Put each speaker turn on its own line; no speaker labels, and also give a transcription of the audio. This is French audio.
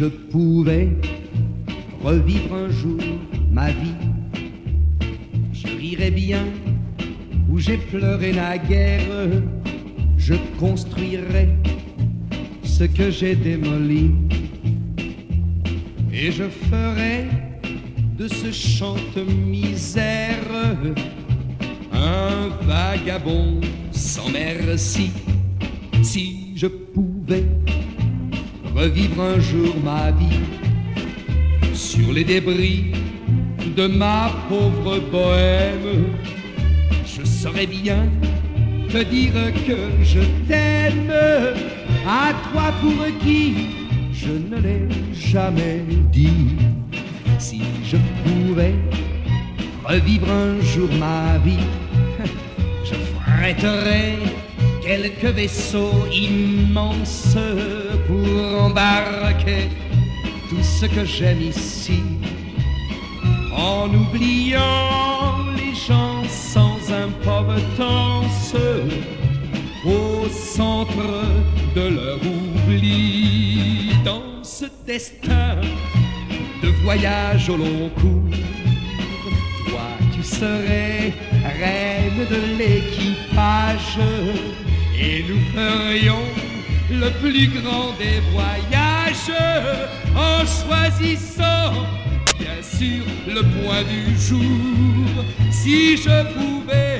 je pouvais revivre un jour ma vie, je rirais bien où j'ai pleuré naguère, je construirais ce que j'ai démoli, et je ferais de ce chante-misère un vagabond sans merci. Si je pouvais revivre un jour ma vie sur les débris de ma pauvre bohème, je saurais bien te dire que je t'aime, à toi pour qui je ne l'ai jamais dit. Si je pouvais revivre un jour ma vie, je fréterais quelques vaisseaux immenses pour embarquer tout ce que j'aime ici, en oubliant les gens sans importance au centre de leur oubli. Dans ce destin de voyage au long cours, toi tu serais reine de l'équipage, et nous ferions le plus grand des voyages en choisissant bien sûr le point du jour. Si je pouvais